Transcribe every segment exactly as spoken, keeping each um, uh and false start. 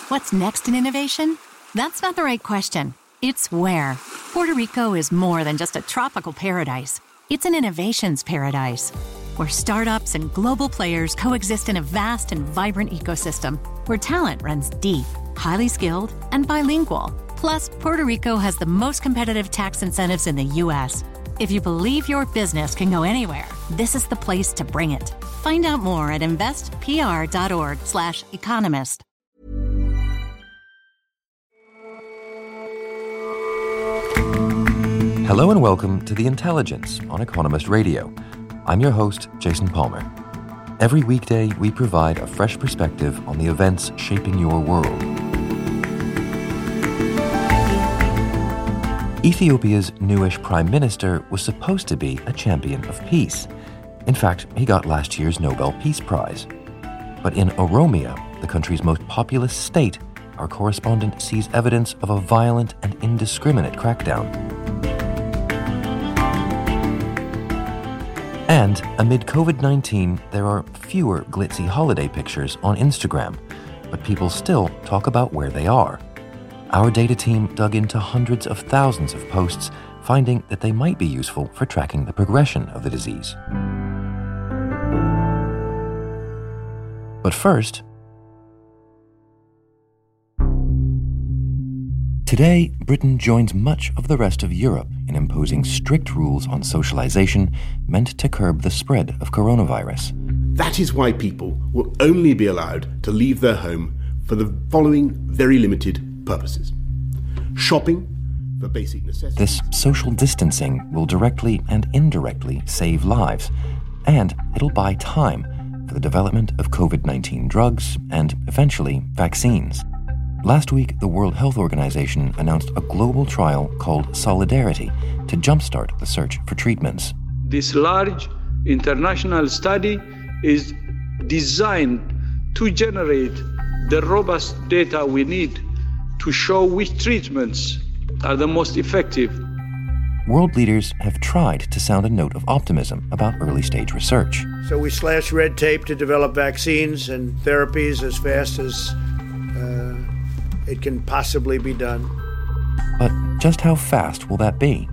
What's next in innovation? That's not the right question. It's where. Puerto Rico is more than just a tropical paradise. It's an innovations paradise, where startups and global players coexist in a vast and vibrant ecosystem, where talent runs deep, highly skilled, and bilingual. Plus, Puerto Rico has the most competitive tax incentives in the U S. If you believe your business can go anywhere, this is the place to bring it. Find out more at investpr.org slash economist. Hello and welcome to The Intelligence on Economist Radio. I'm your host, Jason Palmer. Every weekday, we provide a fresh perspective on the events shaping your world. Ethiopia's newish prime minister was supposed to be a champion of peace. In fact, he got last year's Nobel Peace Prize. But in Oromia, the country's most populous state, our correspondent sees evidence of a violent and indiscriminate crackdown. And amid covid nineteen, there are fewer glitzy holiday pictures on Instagram, but people still talk about where they are. Our data team dug into hundreds of thousands of posts, finding that they might be useful for tracking the progression of the disease. But first, today, Britain joins much of the rest of Europe in imposing strict rules on socialization meant to curb the spread of coronavirus. That is why people will only be allowed to leave their home for the following very limited purposes. Shopping for basic necessities. This social distancing will directly and indirectly save lives, and it'll buy time for the development of covid nineteen drugs and, eventually, vaccines. Last week, the World Health Organization announced a global trial called Solidarity to jumpstart the search for treatments. This large international study is designed to generate the robust data we need to show which treatments are the most effective. World leaders have tried to sound a note of optimism about early-stage research. So we slash red tape to develop vaccines and therapies as fast as uh, it can possibly be done. But just how fast will that be?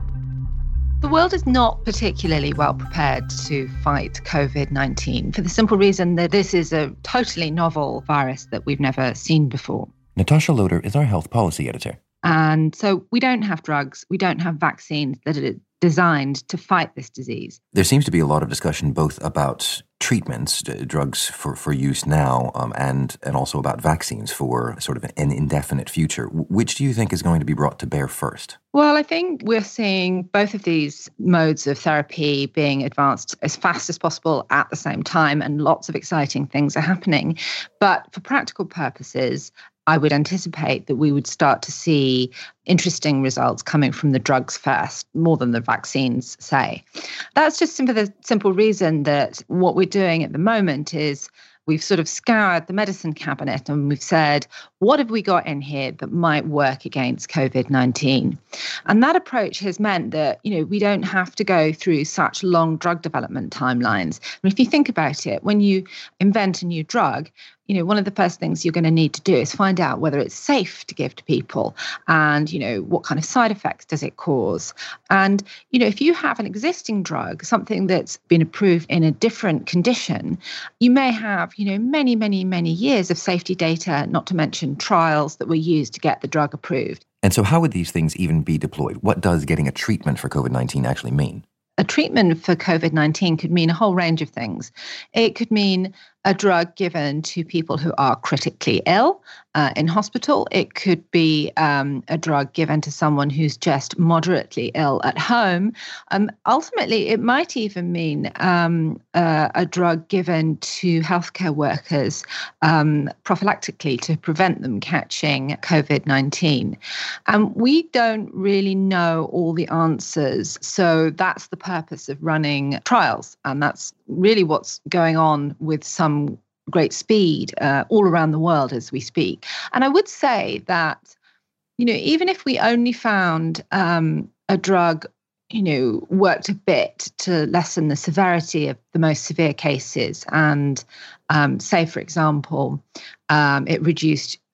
The world is not particularly well prepared to fight covid nineteen for the simple reason that this is a totally novel virus that we've never seen before. Natasha Loder is our health policy editor. And so we don't have drugs, we don't have vaccines that are designed to fight this disease. There seems to be a lot of discussion both about treatments, drugs for, for use now, um, and, and also about vaccines for sort of an indefinite future. Which do you think is going to be brought to bear first? Well, I think we're seeing both of these modes of therapy being advanced as fast as possible at the same time, and lots of exciting things are happening. But for practical purposes, I would anticipate that we would start to see interesting results coming from the drugs first, more than the vaccines, say. That's just for the simple reason that what we're doing at the moment is we've sort of scoured the medicine cabinet and we've said, what have we got in here that might work against covid nineteen? And that approach has meant that, you know, we don't have to go through such long drug development timelines. And if you think about it, when you invent a new drug, you know, one of the first things you're going to need to do is find out whether it's safe to give to people and, you know, what kind of side effects does it cause? And, you know, if you have an existing drug, something that's been approved in a different condition, you may have, you know, many, many, many years of safety data, not to mention trials that were used to get the drug approved. And so how would these things even be deployed? What does getting a treatment for covid nineteen actually mean? A treatment for covid nineteen could mean a whole range of things. It could mean a drug given to people who are critically ill uh, in hospital. It could be um, a drug given to someone who's just moderately ill at home. Um, ultimately, it might even mean um, uh, a drug given to healthcare workers um, prophylactically to prevent them catching covid nineteen. And we don't really know all the answers. So that's the purpose of running trials. And that's really what's going on with some great speed uh, all around the world as we speak. And I would say that, you know, even if we only found um, a drug, you know, worked a bit to lessen the severity of the most severe cases and um, say, for example, um, it reduced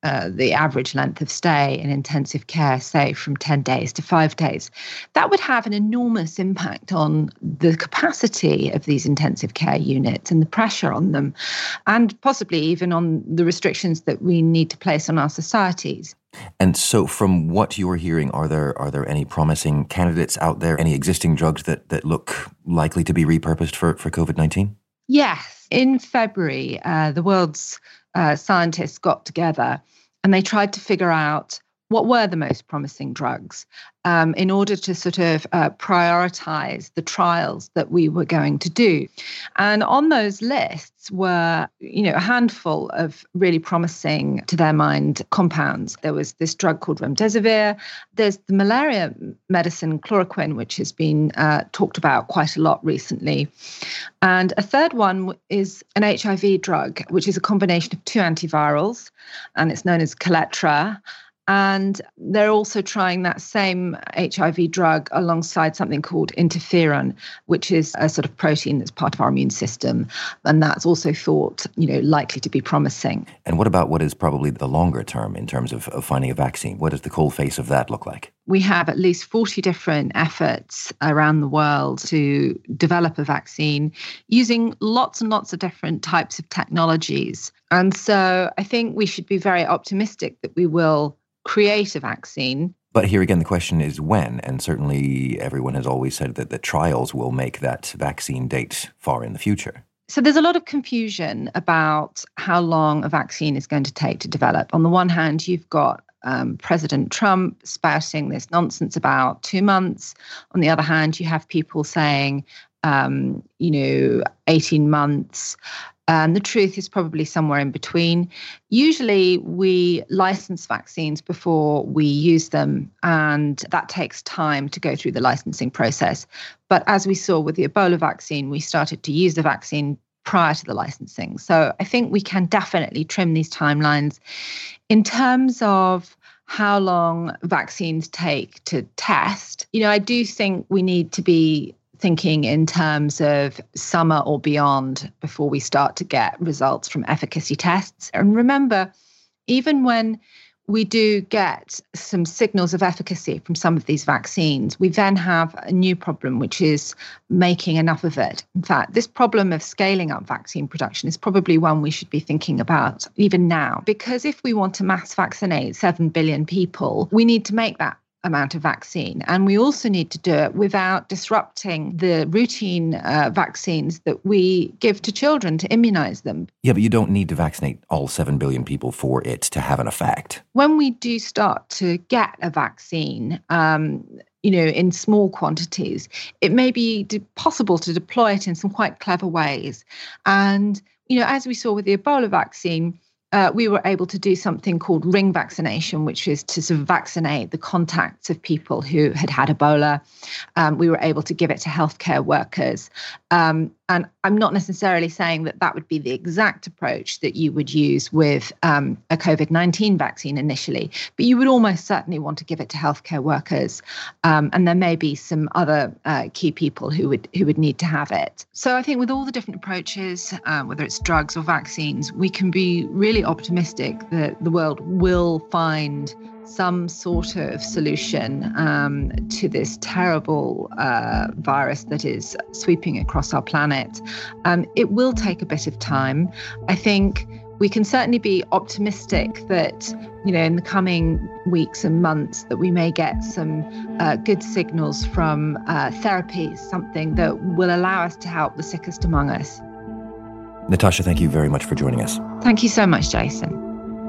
uh, the average length of stay in intensive care, say, from ten days to five days. That would have an enormous impact on the capacity of these intensive care units and the pressure on them, and possibly even on the restrictions that we need to place on our societies. And so from what you're hearing, are there are there any promising candidates out there, any existing drugs that, that look likely to be repurposed for, for COVID nineteen? Yes. In February, uh, the world's uh, scientists got together and they tried to figure out what were the most promising drugs um, in order to sort of uh, prioritize the trials that we were going to do. And on those lists were, you know, a handful of really promising, to their mind, compounds. There was this drug called remdesivir. There's the malaria medicine chloroquine, which has been uh, talked about quite a lot recently. And a third one is an H I V drug, which is a combination of two antivirals, and it's known as Kaletra. And they're also trying that same H I V drug alongside something called interferon, which is a sort of protein that's part of our immune system. And that's also thought, you know, likely to be promising. And what about what is probably the longer term in terms of, of finding a vaccine? What does the cold face of that look like? We have at least forty different efforts around the world to develop a vaccine using lots and lots of different types of technologies. And so I think we should be very optimistic that we will create a vaccine. But here again, the question is when, and certainly everyone has always said that the trials will make that vaccine date far in the future. So there's a lot of confusion about how long a vaccine is going to take to develop. On the one hand, you've got um, President Trump spouting this nonsense about two months. On the other hand, you have people saying, um, you know, eighteen months. And the truth is probably somewhere in between. Usually we license vaccines before we use them, and that takes time to go through the licensing process. But as we saw with the Ebola vaccine, we started to use the vaccine prior to the licensing. So I think we can definitely trim these timelines. In terms of how long vaccines take to test, you know, I do think we need to be thinking in terms of summer or beyond before we start to get results from efficacy tests. And remember, even when we do get some signals of efficacy from some of these vaccines, we then have a new problem, which is making enough of it. In fact, this problem of scaling up vaccine production is probably one we should be thinking about even now, because if we want to mass vaccinate seven billion people, we need to make that amount of vaccine. And we also need to do it without disrupting the routine uh, vaccines that we give to children to immunize them. Yeah, but you don't need to vaccinate all seven billion people for it to have an effect. When we do start to get a vaccine, um, you know, in small quantities, it may be de- possible to deploy it in some quite clever ways. And, you know, as we saw with the Ebola vaccine, Uh, we were able to do something called ring vaccination, which is to sort of vaccinate the contacts of people who had had Ebola. Um, we were able to give it to healthcare workers. Um, and I'm not necessarily saying that that would be the exact approach that you would use with um, a COVID nineteen vaccine initially, but you would almost certainly want to give it to healthcare workers. Um, and there may be some other uh, key people who would who would need to have it. So I think with all the different approaches, uh, whether it's drugs or vaccines, we can be really optimistic that the world will find some sort of solution um, to this terrible uh, virus that is sweeping across our planet. Um, it will take a bit of time. I think we can certainly be optimistic that, you know, in the coming weeks and months that we may get some uh, good signals from uh, therapies, something that will allow us to help the sickest among us. Natasha, thank you very much for joining us. Thank you so much, Jason.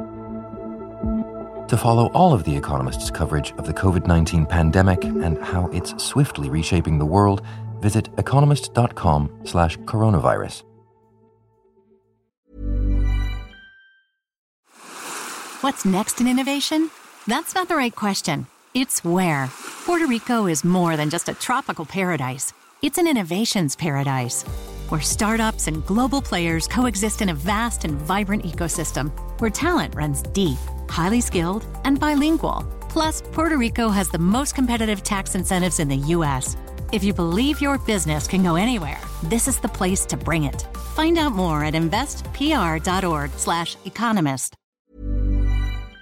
To follow all of The Economist's coverage of the COVID nineteen pandemic and how it's swiftly reshaping the world, visit economist.com slash coronavirus. What's next in innovation? That's not the right question. It's where. Puerto Rico is more than just a tropical paradise. It's an innovations paradise, where startups and global players coexist in a vast and vibrant ecosystem, where talent runs deep, highly skilled, and bilingual. Plus, Puerto Rico has the most competitive tax incentives in the U S. If you believe your business can go anywhere, this is the place to bring it. Find out more at investpr.org slash economist.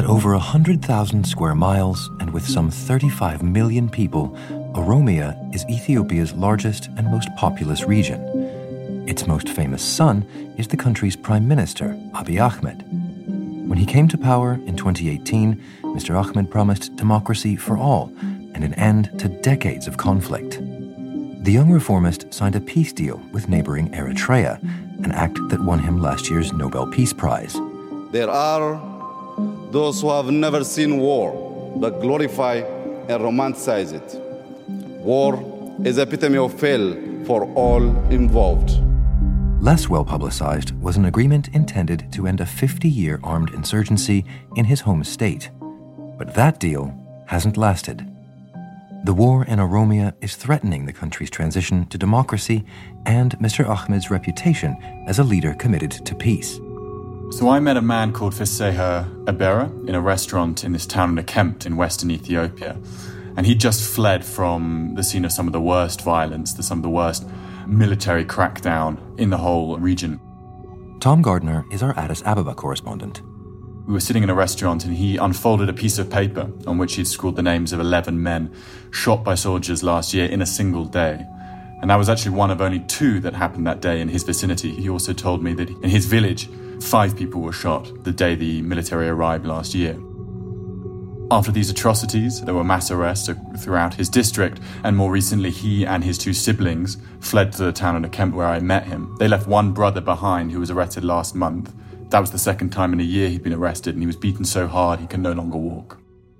At over one hundred thousand square miles and with some thirty-five million people, Oromia is Ethiopia's largest and most populous region. Its most famous son is the country's Prime Minister, Abiy Ahmed. When he came to power in twenty eighteen, Mister Ahmed promised democracy for all and an end to decades of conflict. The young reformist signed a peace deal with neighboring Eritrea, an act that won him last year's Nobel Peace Prize. There are those who have never seen war, but glorify and romanticize it. War is the epitome of hell for all involved. Less well-publicized was an agreement intended to end a fifty-year armed insurgency in his home state. But that deal hasn't lasted. The war in Oromia is threatening the country's transition to democracy and Mister Ahmed's reputation as a leader committed to peace. So I met a man called Fiseha Ebera in a restaurant in this town of Kempt in western Ethiopia. And he just fled from the scene of some of the worst violence, the, some of the worst military crackdown in the whole region. Tom Gardner is our Addis Ababa correspondent. We were sitting in a restaurant and he unfolded a piece of paper on which he'd scrawled the names of eleven men shot by soldiers last year in a single day. And that was actually one of only two that happened that day in his vicinity. He also told me that in his village, five people were shot the day the military arrived last year. After these atrocities, there were mass arrests throughout his district, and more recently he and his two siblings fled to the town of Kempt where I met him. They left one brother behind who was arrested last month. That was the second time in a year he'd been arrested, and he was beaten so hard he can no longer walk.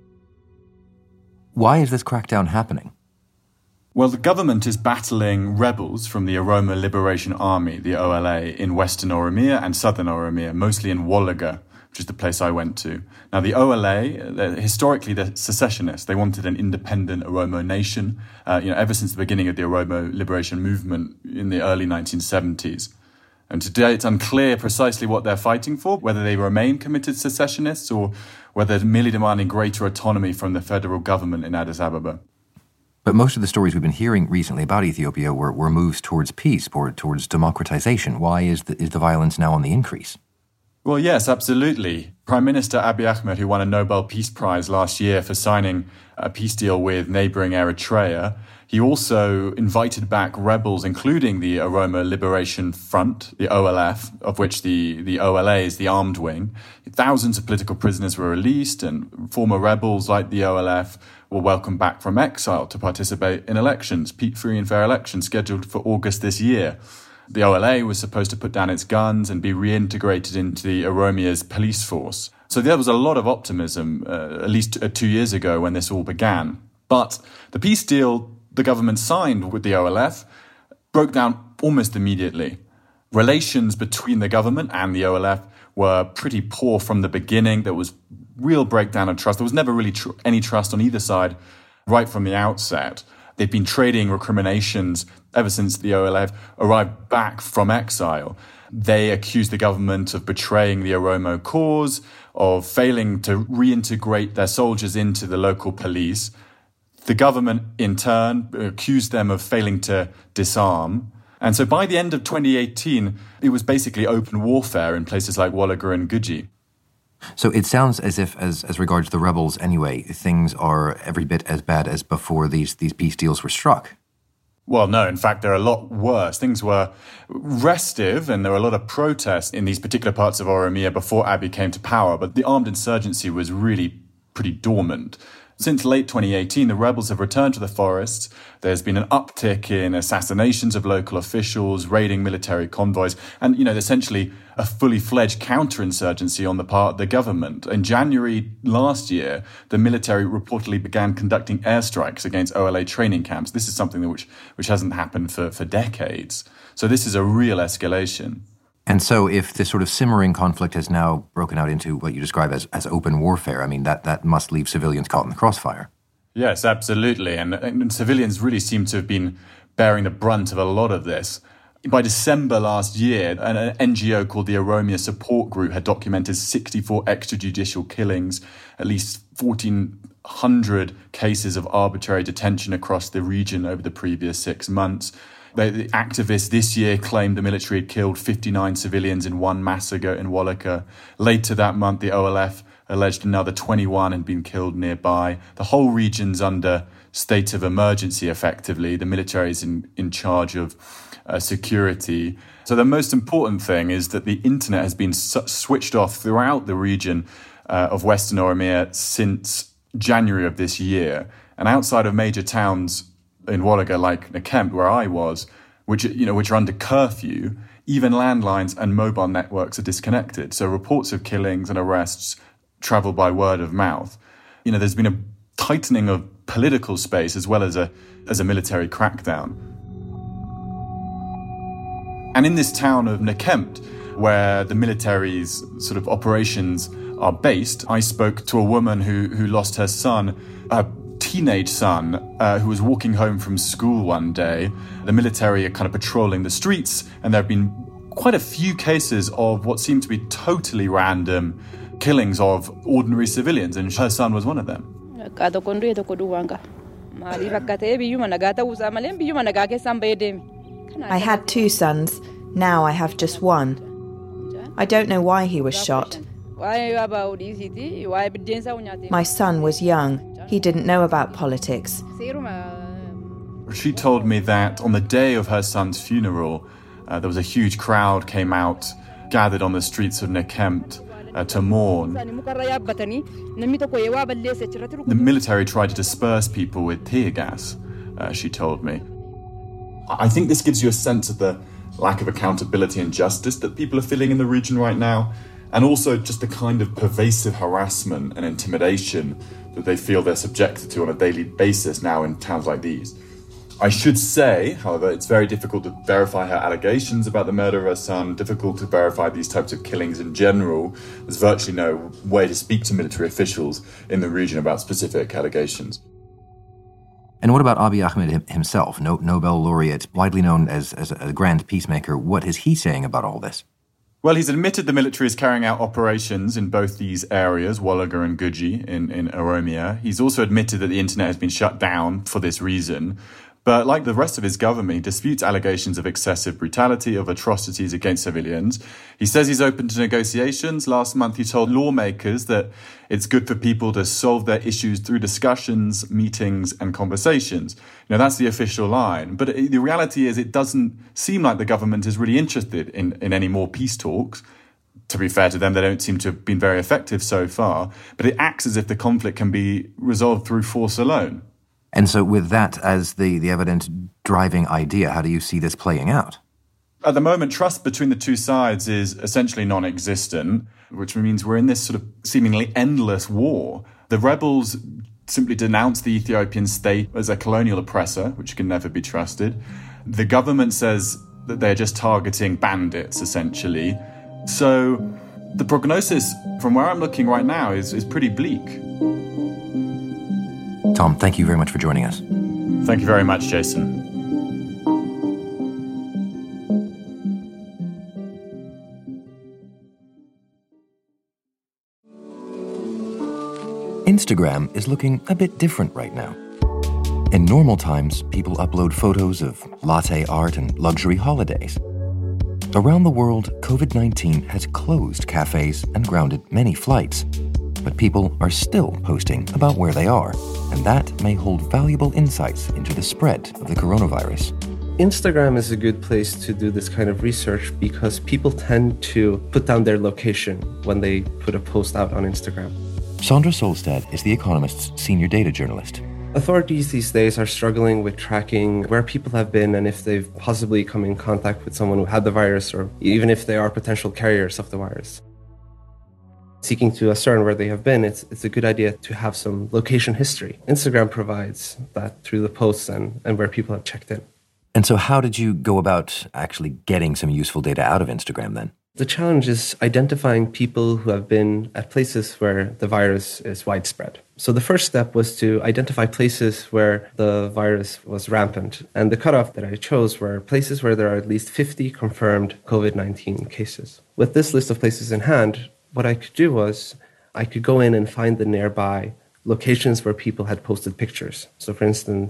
Why is this crackdown happening? Well, the government is battling rebels from the Oromo Liberation Army, the O L A, in western Oromia and southern Oromia, mostly in Wolaga, which is the place I went to. Now, the O L A, they're, historically, they're secessionists. They wanted an independent Oromo nation, uh, you know, ever since the beginning of the Oromo Liberation Movement in the early nineteen seventies. And today it's unclear precisely what they're fighting for, whether they remain committed secessionists or whether they're merely demanding greater autonomy from the federal government in Addis Ababa. But most of the stories we've been hearing recently about Ethiopia were, were moves towards peace, or towards democratization. Why is the, is the violence now on the increase? Well, yes, absolutely. Prime Minister Abiy Ahmed, who won a Nobel Peace Prize last year for signing a peace deal with neighboring Eritrea, he also invited back rebels, including the Oromo Liberation Front, the O L F, of which the, the O L A is the armed wing. Thousands of political prisoners were released, and former rebels like the O L F were welcomed back from exile to participate in elections, free and fair elections scheduled for August this year. The O L A was supposed to put down its guns and be reintegrated into the Oromia's police force. So there was a lot of optimism, uh, at least uh, two years ago when this all began. But the peace deal the government signed with the O L F broke down almost immediately. Relations between the government and the O L F were pretty poor from the beginning. There was real breakdown of trust. There was never really tr- any trust on either side right from the outset. They'd been trading recriminations ever since the O L F arrived back from exile. They accused the government of betraying the Oromo cause, of failing to reintegrate their soldiers into the local police. The government, in turn, accused them of failing to disarm. And so by the end of twenty eighteen, it was basically open warfare in places like Wolaga and Guji. So it sounds as if, as as regards the rebels anyway, things are every bit as bad as before these, these peace deals were struck. Well, no, in fact, they're a lot worse. Things were restive, and there were a lot of protests in these particular parts of Oromia before Abiy came to power, but the armed insurgency was really pretty dormant. Since late twenty eighteen, the rebels have returned to the forests. There's been an uptick in assassinations of local officials, raiding military convoys, and, you know, essentially a fully fledged counterinsurgency on the part of the government. In January last year, the military reportedly began conducting airstrikes against O L A training camps. This is something which, which hasn't happened for, for decades. So this is a real escalation. And so if this sort of simmering conflict has now broken out into what you describe as, as open warfare, I mean, that, that must leave civilians caught in the crossfire. Yes, absolutely. And, and civilians really seem to have been bearing the brunt of a lot of this. By December last year, an, an N G O called the Oromia Support Group had documented sixty-four extrajudicial killings, at least fourteen hundred cases of arbitrary detention across the region over the previous six months. The activists this year claimed the military had killed fifty-nine civilians in one massacre in Wolaga. Later that month, the O L F alleged another twenty-one had been killed nearby. The whole region's under state of emergency, effectively. The military is in, in charge of uh, security. So the most important thing is that the internet has been su- switched off throughout the region uh, of Western Oromia since January of this year. And outside of major towns in Wolaga, like Nekempt, where I was, which you know which are under curfew, even landlines and mobile networks are disconnected. So reports of killings and arrests travel by word of mouth. You know, there's been a tightening of political space as well as a as a military crackdown. And in this town of Nekempt, where the military's sort of operations are based, I spoke to a woman who who lost her son, a teenage son, uh, who was walking home from school one day. The military are kind of patrolling the streets, and there have been quite a few cases of what seemed to be totally random killings of ordinary civilians, and her son was one of them. I had two sons. Now I have just one. I don't know why he was shot. My son was young. He didn't know about politics. She told me that on the day of her son's funeral, uh, there was a huge crowd came out, gathered on the streets of Nekempt uh, to mourn. The military tried to disperse people with tear gas, uh, she told me. I think this gives you a sense of the lack of accountability and justice that people are feeling in the region right now, and also just the kind of pervasive harassment and intimidation that they feel they're subjected to on a daily basis now in towns like these. I should say, however, it's very difficult to verify her allegations about the murder of her son, difficult to verify these types of killings in general. There's virtually no way to speak to military officials in the region about specific allegations. And what about Abiy Ahmed himself, no- Nobel laureate, widely known as, as a grand peacemaker? What is he saying about all this? Well, he's admitted the military is carrying out operations in both these areas, Wolaga and Guji in, in Oromia. He's also admitted that the internet has been shut down for this reason. But like the rest of his government, he disputes allegations of excessive brutality, of atrocities against civilians. He says he's open to negotiations. Last month, he told lawmakers that it's good for people to solve their issues through discussions, meetings, and conversations. Now, that's the official line. But the reality is it doesn't seem like the government is really interested in, in any more peace talks. To be fair to them, they don't seem to have been very effective so far. But it acts as if the conflict can be resolved through force alone. And so with that as the, the evident driving idea, how do you see this playing out? At the moment, trust between the two sides is essentially non-existent, which means we're in this sort of seemingly endless war. The rebels simply denounce the Ethiopian state as a colonial oppressor, which can never be trusted. The government says that they're just targeting bandits, essentially. So the prognosis, from where I'm looking right now, is, is pretty bleak. Tom, thank you very much for joining us. Thank you very much, Jason. Instagram is looking a bit different right now. In normal times, people upload photos of latte art and luxury holidays. Around the world, covid nineteen has closed cafes and grounded many flights. But people are still posting about where they are, and that may hold valuable insights into the spread of the coronavirus. Instagram is a good place to do this kind of research because people tend to put down their location when they put a post out on Instagram. Sandra Solstad is The Economist's senior data journalist. Authorities these days are struggling with tracking where people have been and if they've possibly come in contact with someone who had the virus, or even if they are potential carriers of the virus. Seeking to ascertain where they have been, it's it's a good idea to have some location history. Instagram provides that through the posts and, and where people have checked in. And so how did you go about actually getting some useful data out of Instagram then? The challenge is identifying people who have been at places where the virus is widespread. So the first step was to identify places where the virus was rampant. And the cutoff that I chose were places where there are at least fifty confirmed covid nineteen cases. With this list of places in hand, what I could do was I could go in and find the nearby locations where people had posted pictures. So for instance,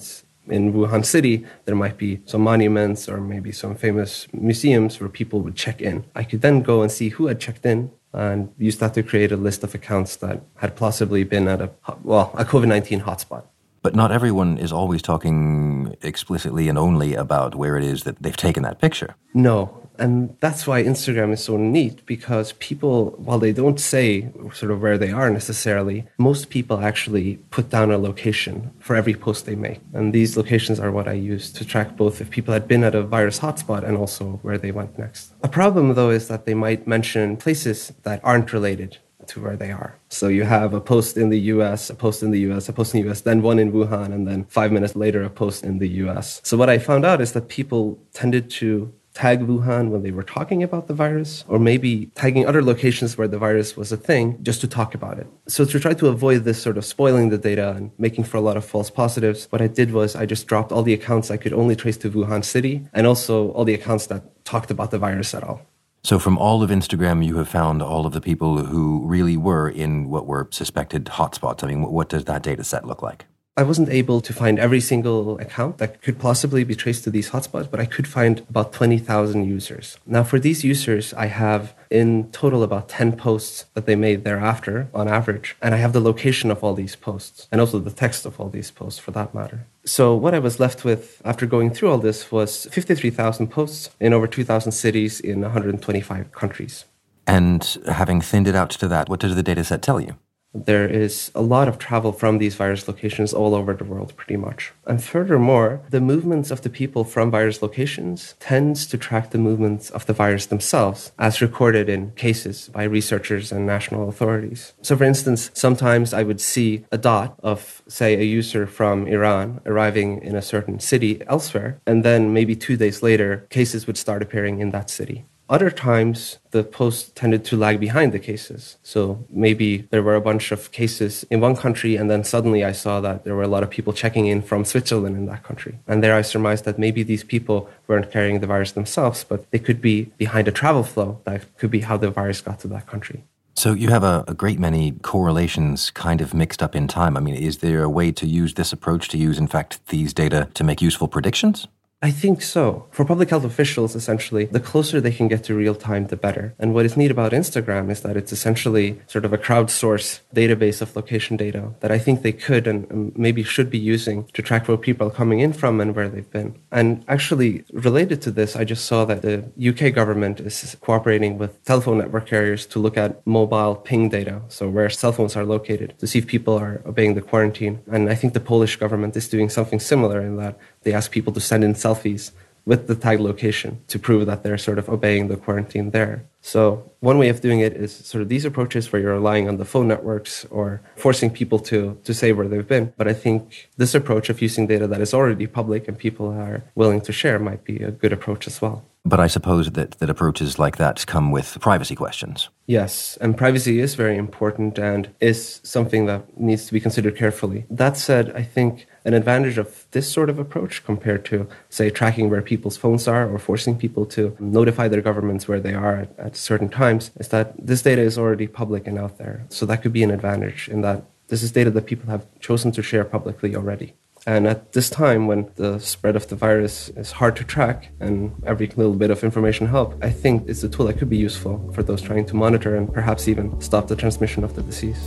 In Wuhan City, there might be some monuments or maybe some famous museums where people would check in. I could then go and see who had checked in and use that to create a list of accounts that had plausibly been at a, well, a COVID nineteen hotspot. But not everyone is always talking explicitly and only about where it is that they've taken that picture. No. And that's why Instagram is so neat, because people, while they don't say sort of where they are necessarily, most people actually put down a location for every post they make. And these locations are what I use to track both if people had been at a virus hotspot and also where they went next. A problem, though, is that they might mention places that aren't related to where they are. So you have a post in the U S, a post in the U S, a post in the U S, then one in Wuhan, and then five minutes later, a post in the U S. So what I found out is that people tended to tag Wuhan when they were talking about the virus, or maybe tagging other locations where the virus was a thing just to talk about it. So to try to avoid this sort of spoiling the data and making for a lot of false positives, what I did was I just dropped all the accounts I could only trace to Wuhan City, and also all the accounts that talked about the virus at all. So from all of Instagram, you have found all of the people who really were in what were suspected hotspots. I mean, what does that data set look like? I wasn't able to find every single account that could possibly be traced to these hotspots, but I could find about twenty thousand users. Now, for these users, I have in total about ten posts that they made thereafter, on average, and I have the location of all these posts, and also the text of all these posts, for that matter. So what I was left with after going through all this was fifty-three thousand posts in over two thousand cities in one hundred twenty-five countries. And having thinned it out to that, what does the data set tell you? There is a lot of travel from these virus locations all over the world, pretty much. And furthermore, the movements of the people from virus locations tends to track the movements of the virus themselves, as recorded in cases by researchers and national authorities. So for instance, sometimes I would see a dot of, say, a user from Iran arriving in a certain city elsewhere, and then maybe two days later, cases would start appearing in that city. Other times, the posts tended to lag behind the cases. So maybe there were a bunch of cases in one country, and then suddenly I saw that there were a lot of people checking in from Switzerland in that country. And there I surmised that maybe these people weren't carrying the virus themselves, but they could be behind a travel flow. That could be how the virus got to that country. So you have a, a great many correlations kind of mixed up in time. I mean, is there a way to use this approach, to use, in fact, these data to make useful predictions? I think so. For public health officials, essentially, the closer they can get to real time, the better. And what is neat about Instagram is that it's essentially sort of a crowdsourced database of location data that I think they could and maybe should be using to track where people are coming in from and where they've been. And actually, related to this, I just saw that the U K government is cooperating with telephone network carriers to look at mobile ping data, so where cell phones are located, to see if people are obeying the quarantine. And I think the Polish government is doing something similar in that they ask people to send in selfies with the tag location to prove that they're sort of obeying the quarantine there. So one way of doing it is sort of these approaches where you're relying on the phone networks or forcing people to, to say where they've been. But I think this approach of using data that is already public and people are willing to share might be a good approach as well. But I suppose that, that approaches like that come with privacy questions. Yes, and privacy is very important and is something that needs to be considered carefully. That said, I think an advantage of this sort of approach compared to, say, tracking where people's phones are or forcing people to notify their governments where they are at, at certain times is that this data is already public and out there. So that could be an advantage in that this is data that people have chosen to share publicly already. And at this time, when the spread of the virus is hard to track and every little bit of information helps, I think it's a tool that could be useful for those trying to monitor and perhaps even stop the transmission of the disease.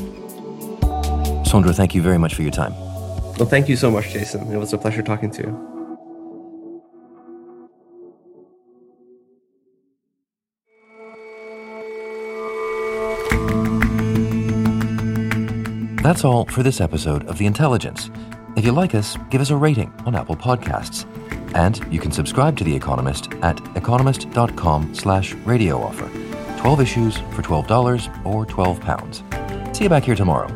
Sondre, thank you very much for your time. Well, thank you so much, Jason. It was a pleasure talking to you. That's all for this episode of The Intelligence. If you like us, give us a rating on Apple Podcasts. And you can subscribe to The Economist at economist.com slash radio offer. twelve issues for twelve dollars or twelve pounds. See you back here tomorrow.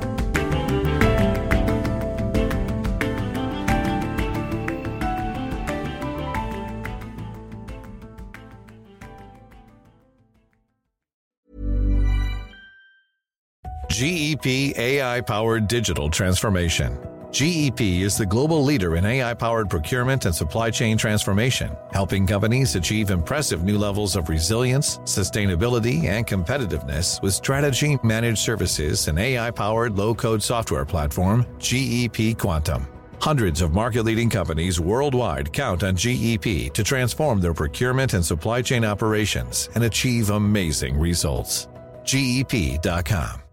G E P A I-powered digital transformation. G E P is the global leader in A I-powered procurement and supply chain transformation, helping companies achieve impressive new levels of resilience, sustainability, and competitiveness with strategy, managed services, and A I-powered low-code software platform, G E P Quantum. Hundreds of market-leading companies worldwide count on G E P to transform their procurement and supply chain operations and achieve amazing results. G E P dot com.